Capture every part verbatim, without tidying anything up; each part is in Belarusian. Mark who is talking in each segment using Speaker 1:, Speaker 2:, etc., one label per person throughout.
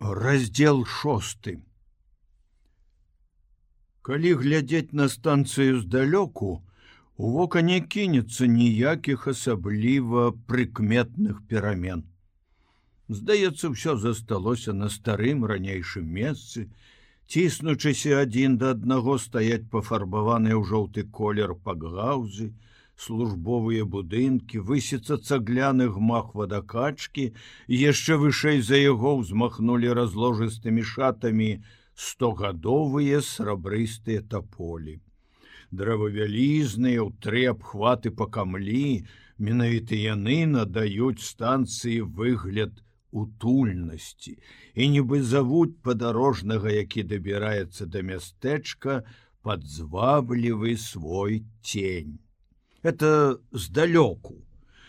Speaker 1: Раздзел шосты. Калі глядзець на станцыю здалёку, у вока не кінецца ніякіх асабліва прыкметных перамен. Здаецца, ўсё засталося на старым ранейшым месцы, ціснучыся адзін да аднаго стаяць пафарбаваныя ў жоўты колер пакгаўзы, службовыя будынкі, высіцца цагляны гмах вадакачкі, яшчэ вышэй за яго ўзмахнулі разложыстымі шатамі стогадовыя срабрыстыя таполі. Дрэвы вялізныя, ў тры абхваты па камлі, менавіта яны надаюць станцыі выгляд утульнасці і нібы завуць падарожнага, які дабіраецца да мястэчка, падзваблівы свой цень. Это здалёку.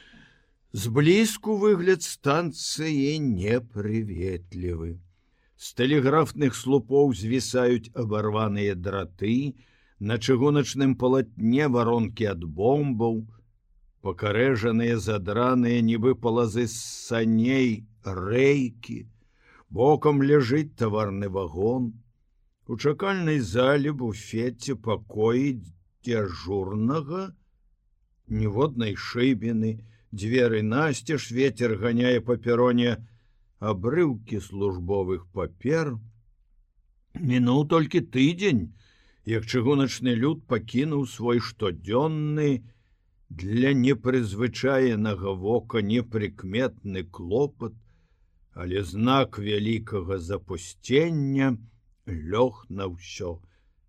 Speaker 1: Зблізку выгляд станцыі непрыветлівы. З тэлеграфных слупоў звісаюць абарваныя драты, на чыгуначным палатне варонкі ад бомбаў, пакарэжаныя задраныя нібы палазы з саней рэйкі, бокам ляжыць таварны вагон. У чакальнай зале буфеце пакоі дзяжурнага, ніводнай шыбіны, дзверы насцеж, ветер ганяе па пероне абрыўкі службовых папер. Мінуў толькі тыдзень, як чыгуначны люд пакінуў свой штодзённы для непрызвычаенага вока непрыкметны клопат, але знак вялікага запусцення лёг на ўсё.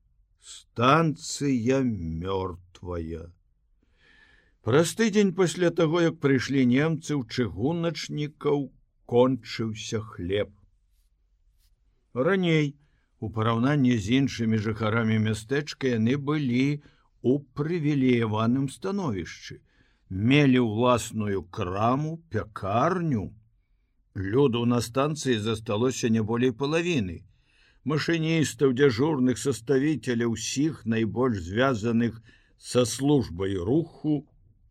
Speaker 1: Станцыя мёртвая. Праз тыдзень пасля таго, як прыйшлі немцы, у чыгуначнікаў кончыўся хлеб. Раней, у параўнанні з іншымі жыхарамі мястэчка, яны былі у прывілеяваным становішчы, мелі ўласную краму, пякарню. Люду на станцыі засталося не болей палавіны. Машыністаў, дзяжурных, составителяў, усіх найбольш звязаных са службай руху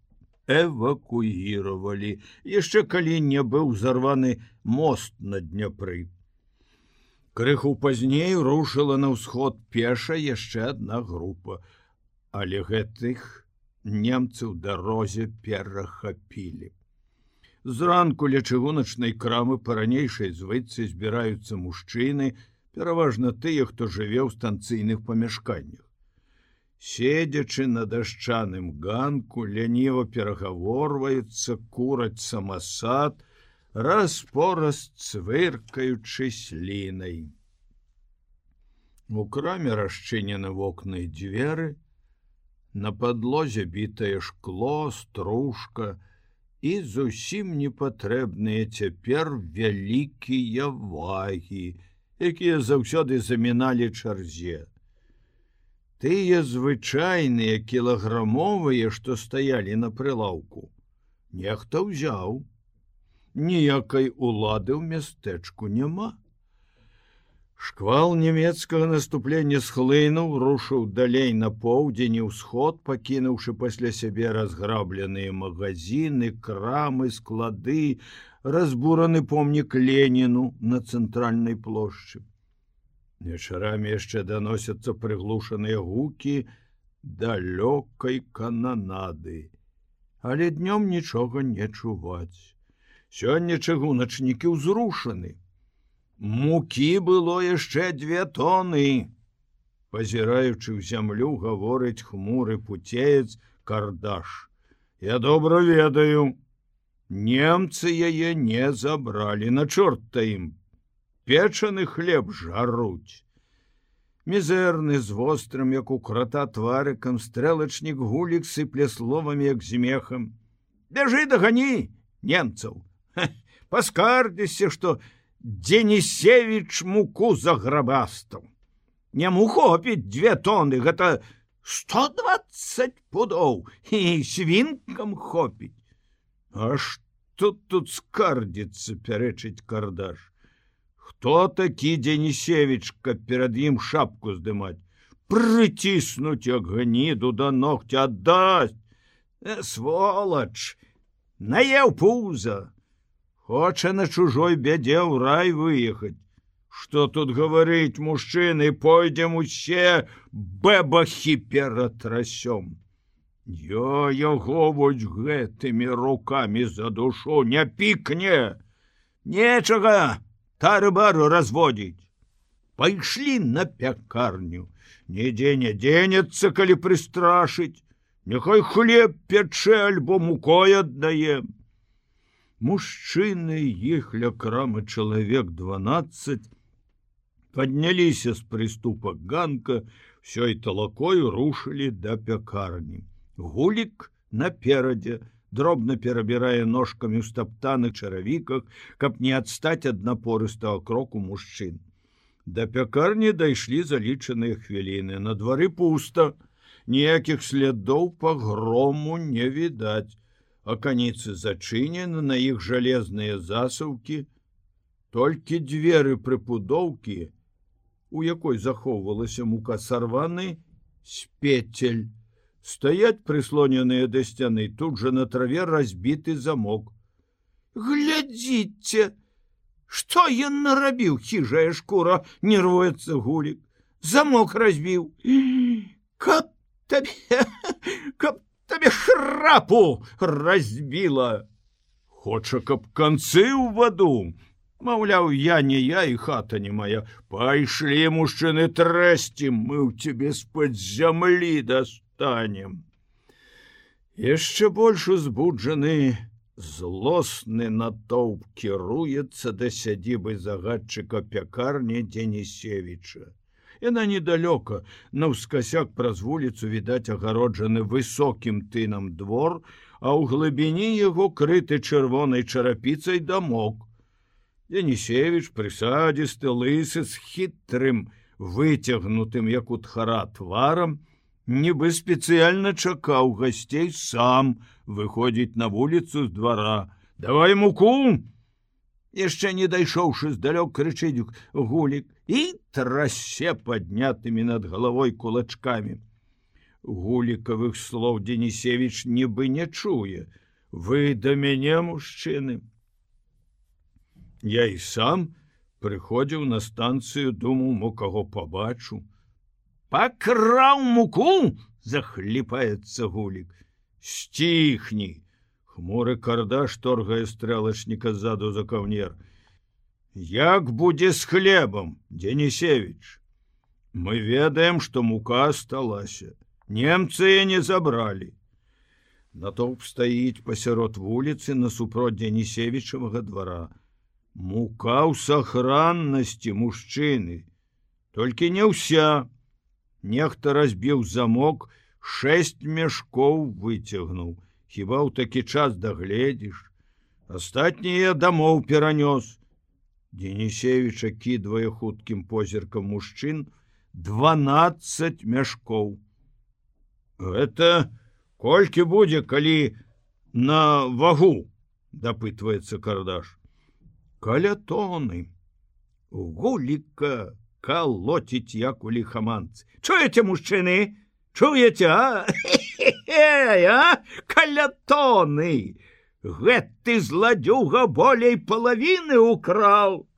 Speaker 1: эвакуіравалі, яшчэ калі не быў узарваны мост на Дняпры. Крыху пазней рушыла на ўсход пеша яшчэ адна група, але гэтых немцы ў дарозе перахапілі. Зранку ля чыгуначнай крамы па ранейшай звычцы збіраюцца мужчыны, пераважна тыя, хто жыве ў станцыйных памяшканнях. Седзячы на дашчаным ганку, ляніва перагаворваюцца, кураць самасад, раз-пораз цвыркаючы слінай. У краме расчынены вокны і дзверы, на падлозе бітае шкло, стружка і зусім непатрэбныя цяпер вялікія вагі, якія заўсёды заміналі чарзе. Тыя звычайныя кілаграмовыя, што стаялі на прылаўку, нехта ўзяў. Ніякай улады ў мястэчку няма. Шквал нямецкага наступлення схлынуў, рушыў далей на поўдзень і ўсход, пакінуўшы пасля сябе разграбленыя магазіны, крамы, склады, разбураны помнік Леніну на цэнтральнай плошчы. Вечарамі яшчэ даносяцца прыглушаныя гукі далёкай кананады, але днём нічога не чуваць. Сёння чыгуначнікі ўзрушаны. Мукі было яшчэ дзве тоны. Пазіраючы ў зямлю, гаворыць хмуры пуцеец Кардаш. Я добра ведаю, немцы яе не забралі, на чорта ім. Печаны хлеб жаруць. Мізэрны з вострым, як у крата тварыкам, стрэлачнік Гулік сыпле словамі, як змехам. Бяжы дагані, немцаў! Паскардзіся, што Денісевіч муку заграбастаў. Няму хопіць дзве тоны, гэта сто дваццаць пудоў, і свінкам хопіць. А што тут скардзіцца, пярэчыць Кардаш? Хто такі Денісевіч, каб перад ім шапку здымаць? Прыціснуць, як гніду да ногця аддасць. Сволач, наеў пуза. Хоча на чужой бядзе ў рай выехаць. Что тут говорить, мужчыны, пойдем усе бэбахі ператрасём. Я яго вось гэтымі рукамі за душу не пікне. Нечага тары-бару разводзіць. Пайшлі на пякарню. Нідзе не денецца, калі прыстрашыць. Няхай хлеб пячэ, альбо мукой аддае. Мужчыны, іх ля крамы чалавек дванаццаць, падняліся з прыступак ганка, всёй талакою рушылі да пякарні. Гулік наперадзе, дробна перабірае ножкамі ў стаптаных чаравіках, каб не адстаць ад напорыстага кроку мужчын. Да пякарні дайшлі за лічаныя хвіліны. На двары пуста, ніякіх слядоў пагрому не відаць. Аканіцы зачынены, на іх жалезныя засаўкі. Толькі дзверы прыпудоўкі, у якой захоўвалася мука, сарваны з пецель. Стаяць прыслоненыя да сцяны, тут жа на траве разбіты замок. Глядзіце, што ён нарабіў, хіжая шкура, нервуецца Гулік. Замок разбіў. Каб табе, каб табе храпу разбіла. Хоча, каб канцы ў ваду. Маўляў, я не я і хата не моя. Пайшлі, мужчыны, трэсці, мы ў цябе з-пад зямлі дастанем. Яшчэ больш узбуджаны, злосны натоўп кіруецца да сядзібы загадчыка пякарні Денісевіча. Яна недалёка, наўскасяк праз вуліцу відаць агароджаны высокім тынам двор, а ў глыбіні яго крыты чырвонай чарапіцай дамок. Денісевіч, прысадзісты, лысы, з хітрым, выцягнутым, як у тхара, тварам, нібы спецыяльна чакаў гасцей, сам выходзіць на вуліцу з двара. Давай муку! Яшчэ не дайшоўшы здалёк, крычыць Гулік і трасе паднятымі над галавой кулачкамі. Гулікавых слоў Денісевіч нібы не чуе. Вы да мяне, мужчыны. Я і сам прыходзіў на станцыю, думаў, мо каго пабачу. Пакраў муку, захліпаецца Гулік. Сціхні. Хмуры кардаш торгае стрэлачніка ззаду за каўнер. Як будзе з хлебам, Денісевіч? Мы ведаем, што мука асталася. Немцы не забралі. Натоўп стаіць пасярод вуліцы насупроць Денісевічавага двара. Мука ў сахраннасці, мужчыны. Толькі не ўся. Нехта разбіў замок, шэсць мяшкоў выцягнуў. Хіба ў такі час дагледзіш? Астатнія дамоў перанёс. Денісевіч акідвае хуткім позіркам мужчын дванаццаць мяшкоў. Гэта колькі будзе, калі на вагу, дапытваецца кардаш. Каля тоны. Гуліка калоціць, як у ліхаманцы. Чуеце, мужчыны? Чуеце, а? Эй, а? Каля тоны. Гэты зладзюга болей палавіны украў.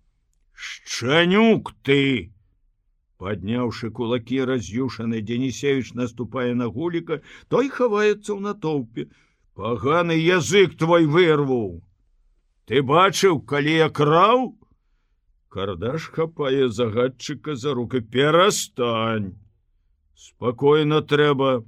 Speaker 1: Шчанюк ты! Падняўшы кулакі, раз'юшаны, Денісевіч наступае на Гуліка, той хаваецца ў натоўпе. Паганы язык твой вырву. Ты бачыў, калі я краў? Кардаш хапае загадчыка за руку. Перастань. Спакойна трэба.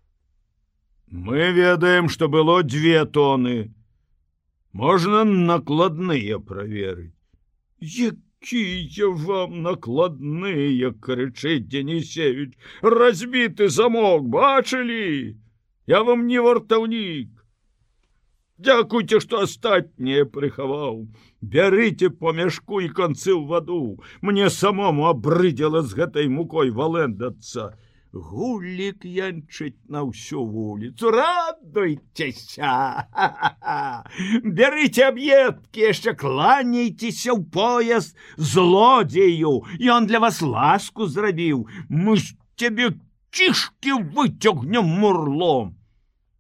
Speaker 1: Мы ведаем, што было дзве тоны. Можна накладныя праверыць. Якія вам накладныя, крычыць Денісевіч. Разбіты замок, бачылі? Я вам не вартаўнік. Дзякуйце, што астатняе прыхаваў. Бярыце по мяшку і канцы ў ваду. Мне самому абрыдзела з гэтай мукой валэндацца. Гулік янчыць на ўсю вуліцу. Радуйцеся! Бярыце аб'едкі, яшчэ кланяйцеся ў пояс злодзею. Ён для вас ласку зрабіў. Мы з цябе кішкі выцягнем мурлом.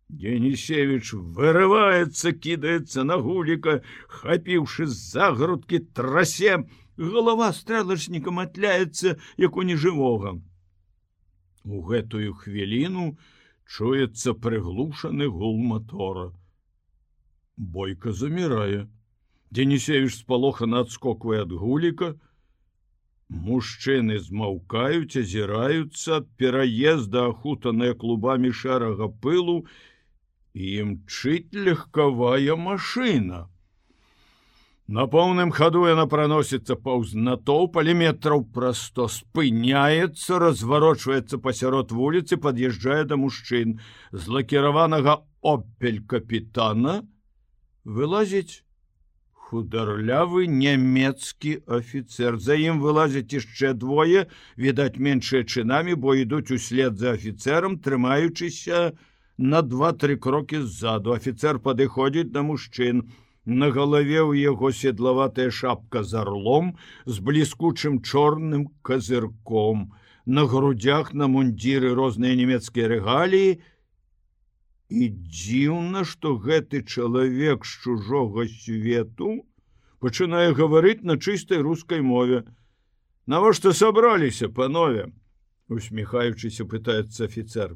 Speaker 1: Денисевич вырывается, кидается на Гулика, хапіўшы за грудки, трасе. Голова стрэлачніка матляецца, як у нежывога. У гэтую хвіліну чуецца прыглушаны гул мотора. Бойка замірае. Денисевич спалохана адскоквае ад Гуліка. Мужчыны змаўкаюць, азіраюцца ад пераезда, ахутаныя клубамі шэрага пылу, і імчыць легкавая машына. На поўным хаду яна праносіцца паўз натоўп, але метраў праз сто спыняецца, разварочваецца пасярод вуліцы, пад'язджае да мужчын. З лакіраванага «Опель» капітана вылазіць хударлявы нямецкі афіцер. За ім вылазяць яшчэ двое, відаць, меншыя чынамі, бо ідуць услед за афіцерам, трымаючыся на два-тры крокі ззаду. Афіцер падыходзіць да мужчын. На галаве ў яго седлаватая шапка з арлом, з бліскучым чорным казырком. На грудях на мундзіры розныя нямецкія рэгаліі. І дзіўна, што гэты чалавек з чужога свету пачынае гаварыць на чыстай рускай мове. «Навошта сабраліся, панове?» — усміхаючыся, пытаецца афіцер.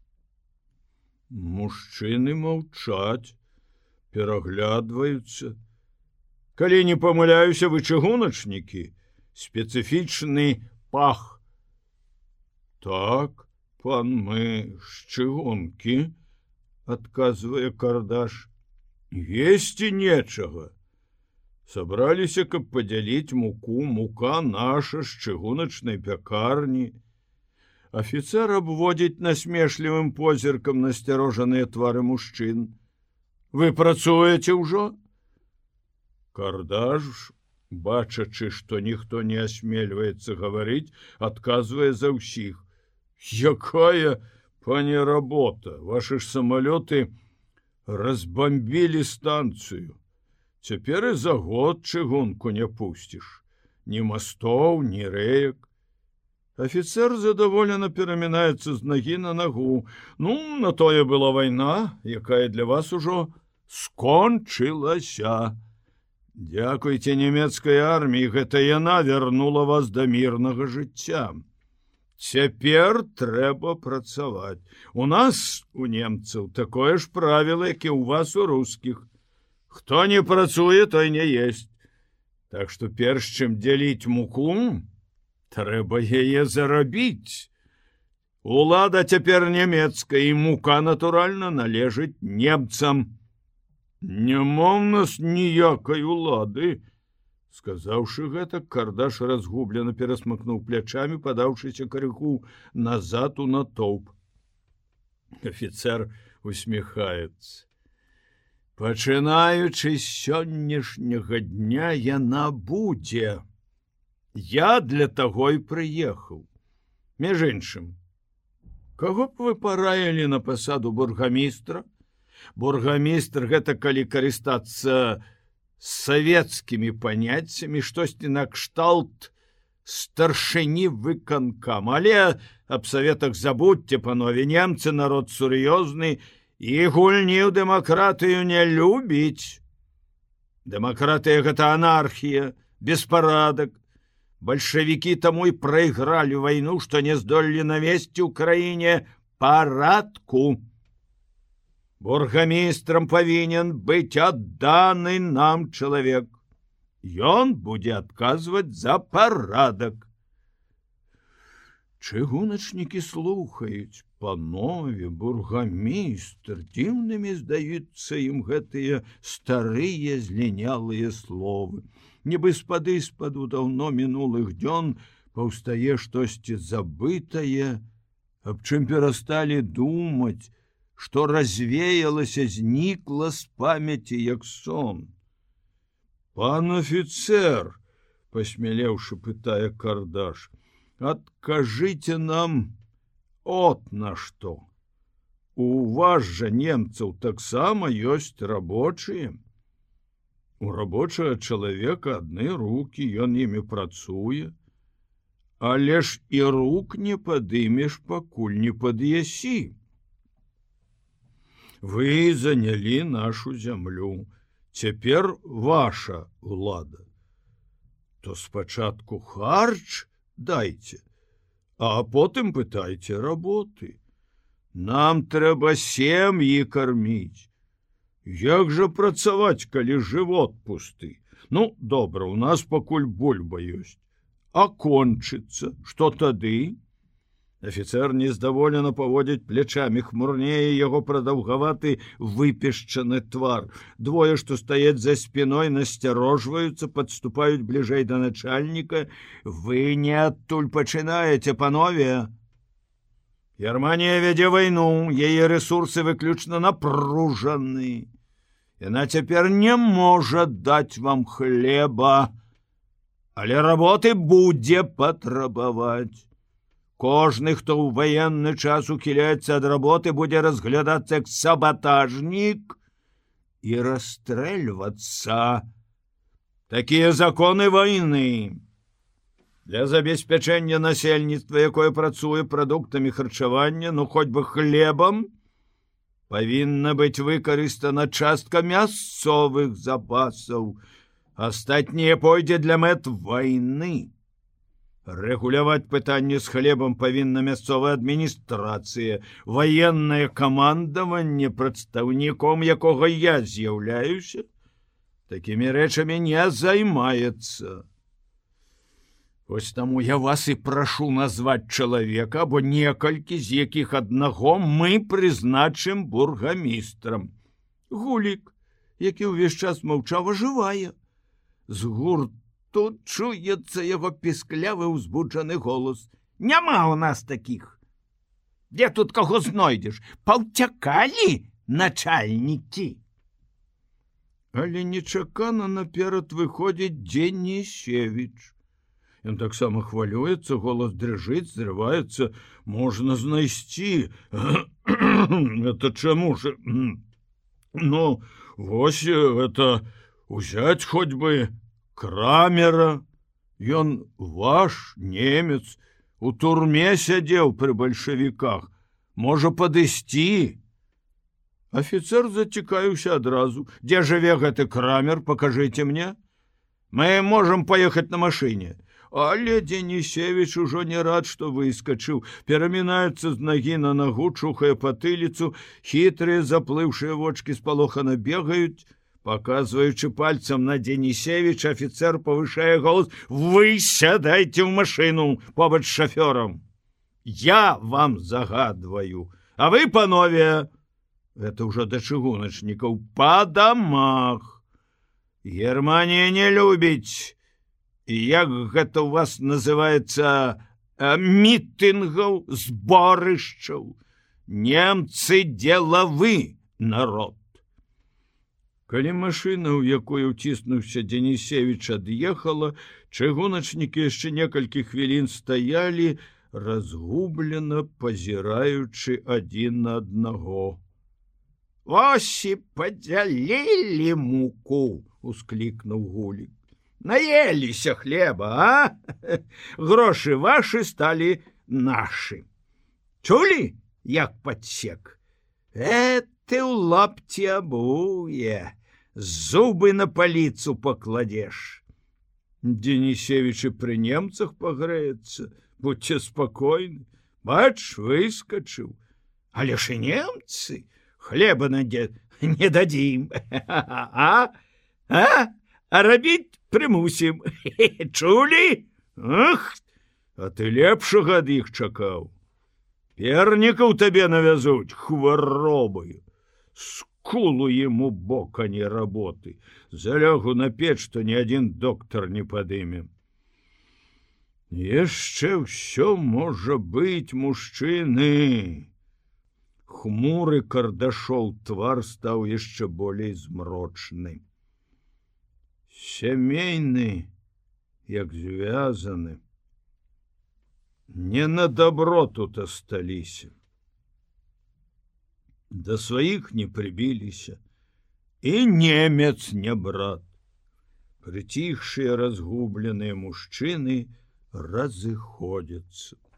Speaker 1: Мужчыны маўчаць, пераглядваюцца. «Калі не памыляюся, вы чыгуначнікі? Спецыфічны пах». «Так, пан, мы з чыгункі», — адказвае Кардаш. «Есці нечага. Сабраліся, каб падзяліць муку, мука наша з чыгуначнай пякарні». Афіцер абводзіць насмешлівым позіркам насцярожаныя твары мужчын. «Вы працуеце ўжо?» Кардаш, бачачы, што ніхто не асмельваецца гаварыць, адказвае за ўсіх. «Якая, пане, работа? Ваши ж самолеты разбомбілі станцыю. Цяпер і за год чыгунку не пусціш. Ні мастоў, ні рэек». Афіцер задаволена перамінаецца з нагі на нагу. «Ну, на тое была вайна, якая для вас ужо скончылася. Дзякуйце нямецкай арміі, гэта яна вярнула вас да мірнага жыцця. Цяпер трэба працаваць. У нас, у немцаў, такое ж правіла, як і ў вас, у рускіх. Хто не працуе, той не есць. Так што перш чым дзяліць муку, трэба яе зарабіць. Улада цяпер нямецкая, і мука, натуральна, належыць немцам. Няма ў нас ніякай улады». Сказаўшы гэта, Кардаш разгублена перасмыкнуў плячамі, падаўшыся крыху назад у натоўп. Афіцер усміхаецца. «Пачынаючы з сённяшняга дня яна будзе. Я для таго і прыехаў. Між іншым, каго б вы параілі на пасаду бургамістра? Бургамістр — гэта калі карыстацца савецкімі паняццямі, штосьці накшталт старшыні выканкама. Але аб саветах забудьце, панове, немцы народ сур'ёзны і гульні ў дэмакратыю не любіць. Дэмакратыя — гэта анархія, беспарадак. Бальшавікі таму і прайгралі вайну, што не здолелі навесці ў краіне парадку. Бургамістрам павінен быць адданы нам чалавек. Ён будзе адказваць за парадак». Чыгуначнікі слухаюць. Панове, бургамістр, дзіўнымі здаюцца ім гэтыя старыя злінялыя словы. Нібы спады спаду даўно мінулых дзён паўстае штосьці забытае, аб чым перасталі думаць, што развеялася, знікла з памяці, як сон. «Пан афіцер», — пасмялеўшы, пытае Кардаш, «адкажыце нам от на што. У вас жа, немцаў, таксама ёсць рабочыя. У рабочага чалавека адны рукі, ён імі працуе. Але ж і рук не падымеш, пакуль не пад'ясі. Вы занялі нашу зямлю. Цяпер ваша ўлада. То спачатку харч дайце, а потым пытайце работы. Нам трэба сем'і карміць. Як жа працаваць, калі жывот пусты? Ну, добра, у нас пакуль бульба ёсць. А кончыцца, што тады? Афіцэр нездаволена паводзіць плечамі, хмурнее яго прадаўгаваты выпешчаны твар. Двое, што стаяць за спіной, насцярожваюцца, падступаюць бліжэй да начальніка. Вы не адтуль пачынаеце, панове. Германія вядзе вайну, яе рэсурсы выключна напружаны. Яна цяпер не можа даць вам хлеба, але работы будзе патрабаваць. Кожны, хто ў ваенны час ухіляецца ад работы, будзе разглядацца як сабатажнік і расстрэльвацца. Такія законы вайны. Для забеспячэння насельніцтва, якое працуе прадуктамі харчавання, ну хоць бы хлебам, павінна быць выкарыстана частка мясцовых запасаў. Астатняе пойдзе для мэт вайны. Рэгуляваць пытанне з хлебам павінна мясцовая адміністрацыя, ваеннае камандаванне, прадстаўніком якога я з'яўляюся, такімі рэчамі не займаецца. Вось таму я вас і прашу назваць чалавека, або некалькі, з якіх аднаго мы прызначым бургамістрам. Гулік, які ўвесь час маўчаў, ажывае. З гурту тут чуецца яго пісклявы ўзбуджаны голас. Няма ў нас такіх. Дзе тут каго знойдзеш? Паўцякалі начальнікі. Але нечакана наперад выходзіць Денісевіч. Ён таксама хвалюецца, голас дрыжыць, зрываецца. Можна знайсці. Это чаму ж? Ну, вось это узяць хоць бы Крамера. Ён ваш немец, у турме сядзеў пры бальшавіках. Можа падысці. Афіцэр зацікавіўся адразу. Дзе жыве гэты Крамер, пакажыце мне. Мы можам паехаць на машыне. Але Денісевіч ужо не рад, што выскачыў. Перамінаецца з нагі на нагу, чухае патыліцу, хітрыя заплыўшыя вочкі спалохана бегаюць. Показваючы пальцам на Денісевіч, афіцэр павышае голас: «Вы сядайце ў машыну побач з шафёрам. Я вам загадваю. А вы, панове, это ўжо да чыгуначнікаў, па дамах. Германія не любіць, як гэта ў вас называецца, мітынгаў, зборышчаў. Немцы делавы народ». Калі машына, у якой уціснуўся Денісевіч, ад'ехала, чыгуначнікі яшчэ некалькі хвілін стаялі, разгублена пазіраючы адзін на аднаго. «Вось і падзялілі муку!» — усклікнуў Гулік. «Наеліся хлеба, а? Грошы вашы сталі нашы. Чулі, як падсек? Э, ты ў лапці абуе, зубы на паліцу пакладзеш. Денісевіч і пры немцах пагрэецца, будьце спакойны. Бач, выскачыў. Але ж і немцы хлеба надзе не дадзім. А? А? А рабіць прымусім. Чулі? Ах, а ты лепшага ад іх чакаў. Пернікаў табе навязуць хваробаю. Скулу ему бока не работы. Залягу на печ, што ні адзін доктар не падыме. Яшчэ ўсё можа быць, мужчыны. Хмуры Кардашоў твар стаў яшчэ болей змрочны. Сямейны, як звязаны. Не на добро тут асталіся. Да сваіх не прыбіліся. І немец не брат. Прыціхшыя разгубленыя мужчыны разыходзяцца.